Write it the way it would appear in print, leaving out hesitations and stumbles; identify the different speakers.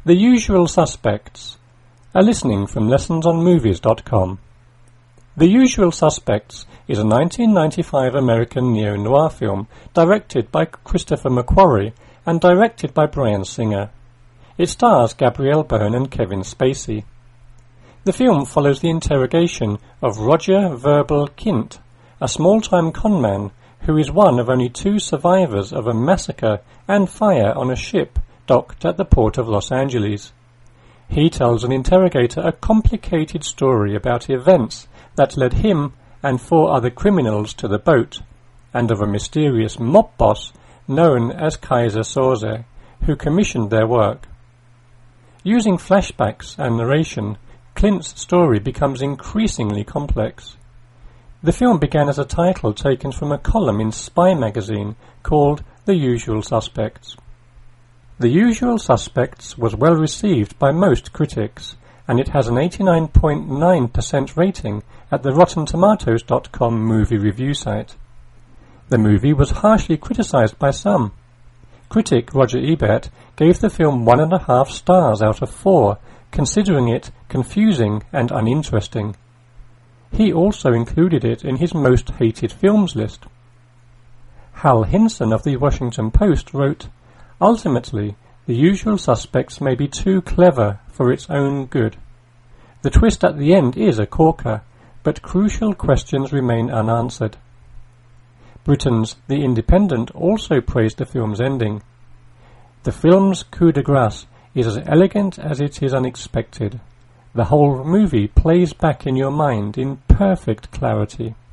Speaker 1: The Usual Suspects. A listening from lessonsonmovies.com. The Usual Suspects is a 1995 American neo-noir film directed by Christopher McQuarrie and directed by Bryan Singer. It stars Gabrielle Byrne and Kevin Spacey. The film follows the interrogation of Roger Verbal Kint, a small-time conman who is one of only 2 survivors of a massacre and fire on a ship docked at the port of Los Angeles. He tells an interrogator a complicated story about events that led him and 4 other criminals to the boat, and of a mysterious mob boss known as Kaiser Soze, who commissioned their work. Using flashbacks and narration, Clint's story becomes increasingly complex. The film began as a title taken from a column in Spy magazine called The Usual Suspects. The Usual Suspects was well received by most critics, and it has an 89.9% rating at the RottenTomatoes.com movie review site. The movie was harshly criticized by some. Critic Roger Ebert gave the film 1.5 stars out of 4, considering it confusing and uninteresting. He also included it in his most hated films list. Hal Hinson of the Washington Post wrote, "Ultimately, The Usual Suspects may be too clever for its own good. The twist at the end is a corker, but crucial questions remain unanswered." Britain's The Independent also praised the film's ending. "The film's coup de grace is as elegant as it is unexpected. The whole movie plays back in your mind in perfect clarity."